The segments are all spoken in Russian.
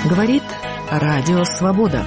Говорит Радио Свобода.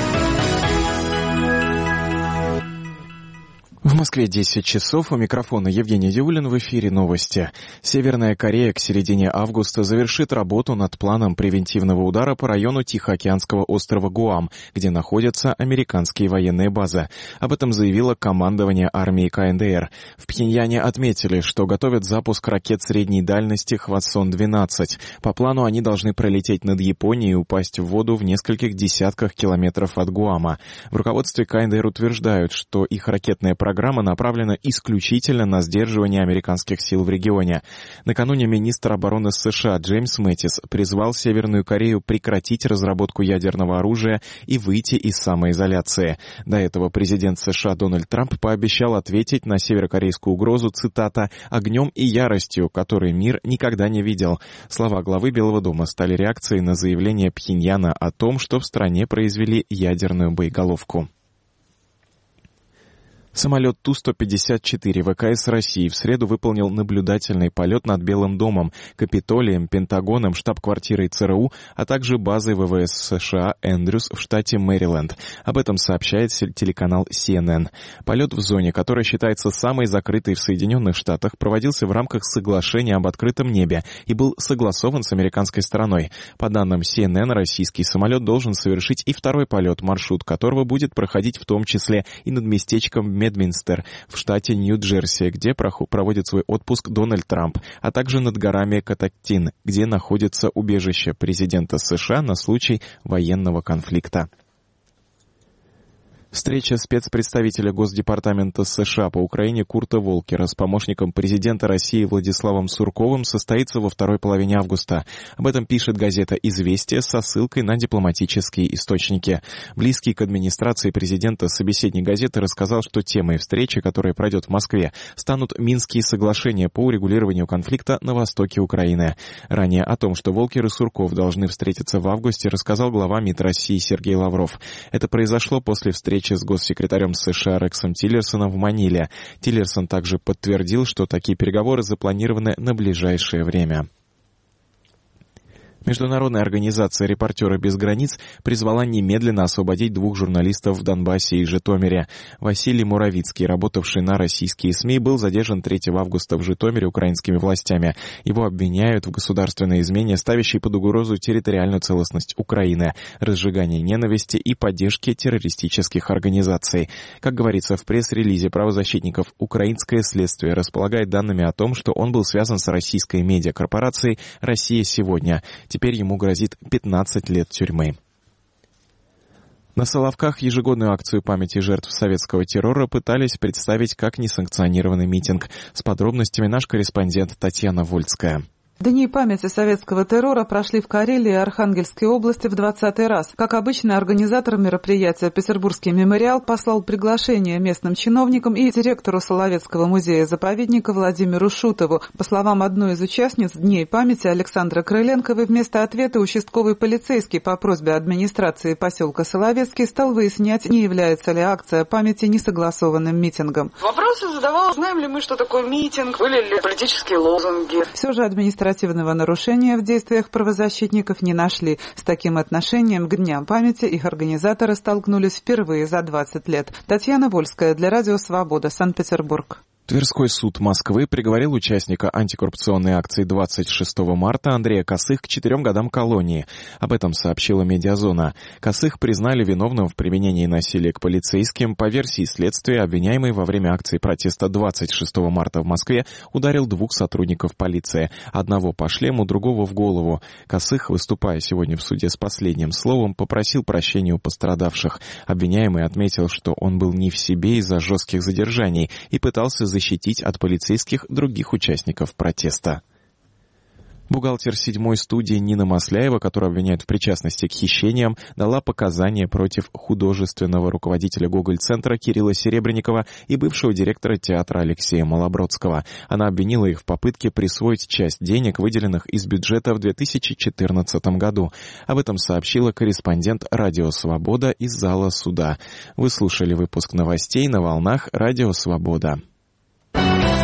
В Москве 10 часов. У микрофона Евгений Юлин. В эфире новости. Северная Корея к середине августа завершит работу над планом превентивного удара по району Тихоокеанского острова Гуам, где находятся американские военные базы. Об этом заявило командование армии КНДР. В Пхеньяне отметили, что готовят запуск ракет средней дальности «Хвасон-12». По плану они должны пролететь над Японией и упасть в воду в нескольких десятках километров от Гуама. В руководстве КНДР утверждают, что их ракетная программа направлена исключительно на сдерживание американских сил в регионе. Накануне министр обороны США Джеймс Мэттис призвал Северную Корею прекратить разработку ядерного оружия и выйти из самоизоляции. До этого президент США Дональд Трамп пообещал ответить на северокорейскую угрозу, цитата, «огнем и яростью, который мир никогда не видел». Слова главы Белого дома стали реакцией на заявление Пхеньяна о том, что в стране произвели ядерную боеголовку. Самолет Ту-154 ВКС России в среду выполнил наблюдательный полет над Белым домом, Капитолием, Пентагоном, штаб-квартирой ЦРУ, а также базой ВВС США Эндрюс в штате Мэриленд. Об этом сообщает телеканал CNN. Полет в зоне, которая считается самой закрытой в Соединенных Штатах, проводился в рамках соглашения об открытом небе и был согласован с американской стороной. По данным CNN, российский самолет должен совершить и второй полет, маршрут которого будет проходить в том числе и над местечком Медминстер в штате Нью-Джерси, где проводит свой отпуск Дональд Трамп, а также над горами Катактин, где находится убежище президента США на случай военного конфликта. Встреча спецпредставителя Госдепартамента США по Украине Курта Волкера с помощником президента России Владиславом Сурковым состоится во второй половине августа. Об этом пишет газета «Известия» со ссылкой на дипломатические источники. Близкий к администрации президента собеседник газеты рассказал, что темой встречи, которая пройдет в Москве, станут Минские соглашения по урегулированию конфликта на востоке Украины. Ранее о том, что Волкер и Сурков должны встретиться в августе, рассказал глава МИД России Сергей Лавров. Это произошло после встречи с госсекретарем США Рексом Тиллерсоном в Маниле. Тиллерсон также подтвердил, что такие переговоры запланированы на ближайшее время. Международная организация «Репортеры без границ» призвала немедленно освободить 2 журналистов в Донбассе и Житомире. Василий Муравицкий, работавший на российские СМИ, был задержан 3 августа в Житомире украинскими властями. Его обвиняют в государственной измене, ставящей под угрозу территориальную целостность Украины, разжигании ненависти и поддержке террористических организаций. Как говорится в пресс-релизе правозащитников, украинское следствие располагает данными о том, что он был связан с российской медиакорпорацией «Россия сегодня». Теперь ему грозит 15 лет тюрьмы. На Соловках ежегодную акцию памяти жертв советского террора пытались представить как несанкционированный митинг. С подробностями наш корреспондент Татьяна Вольская. Дни памяти советского террора прошли в Карелии и Архангельской области в 20-й раз. Как обычно, организатор мероприятия «Петербургский мемориал» послал приглашение местным чиновникам и директору Соловецкого музея-заповедника Владимиру Шутову. По словам одной из участниц Дней памяти Александры Крыленковой, вместо ответа участковый полицейский по просьбе администрации поселка Соловецкий стал выяснять, не является ли акция памяти несогласованным митингом. Вопросы задавал, знаем ли мы, что такое митинг, были ли политические лозунги. Все же административного нарушения в действиях правозащитников не нашли. С таким отношением к Дням памяти их организаторы столкнулись впервые за 20 лет. Татьяна Вольская для Радио Свобода, Санкт-Петербург. Тверской суд Москвы приговорил участника антикоррупционной акции 26 марта Андрея Косых к 4 годам колонии. Об этом сообщила «Медиазона». Косых признали виновным в применении насилия к полицейским. По версии следствия, обвиняемый во время акции протеста 26 марта в Москве ударил 2 сотрудников полиции. Одного по шлему, другого в голову. Косых, выступая сегодня в суде с последним словом, попросил прощения у пострадавших. Обвиняемый отметил, что он был не в себе из-за жестких задержаний и пытался защитить от полицейских других участников протеста. Бухгалтер 7-й студии Нина Масляева, которую обвиняют в причастности к хищениям, дала показания против художественного руководителя Гоголь-центра Кирилла Серебренникова и бывшего директора театра Алексея Малобродского. Она обвинила их в попытке присвоить часть денег, выделенных из бюджета в 2014 году. Об этом сообщила корреспондент «Радио Свобода» из зала суда. Вы слушали выпуск новостей на волнах «Радио Свобода».